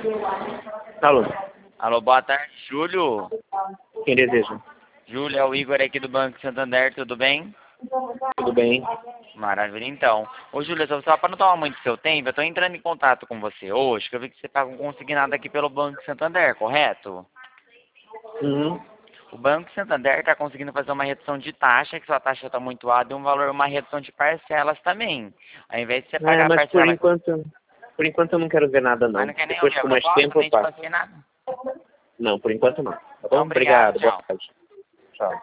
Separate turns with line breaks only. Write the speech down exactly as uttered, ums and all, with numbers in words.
Alô,
Alô, boa tarde, Júlio.
quem deseja?
Júlio, é o Igor aqui do Banco Santander, tudo bem?
Tudo bem?
Maravilha, então. Ô, Júlio, só só para não tomar muito seu tempo, eu tô entrando em contato com você hoje, que eu vi que você paga um consignado aqui pelo Banco Santander, correto?
Uhum.
O Banco Santander está conseguindo fazer uma redução de taxa, que sua taxa está muito alta, e um valor, uma redução de parcelas também. Ao invés de você
É,
pagar a
mas por
parcela...
enquanto, por enquanto eu não quero ver nada
Mas
não.
não quer nem
Depois
ouvir a
com mais
proposta,
tempo eu
nem te
passo.
conseguir nada?
Não, por enquanto não. Tá bom?
Então, obrigado,
Obrigado, boa
tchau.
tarde. Tchau.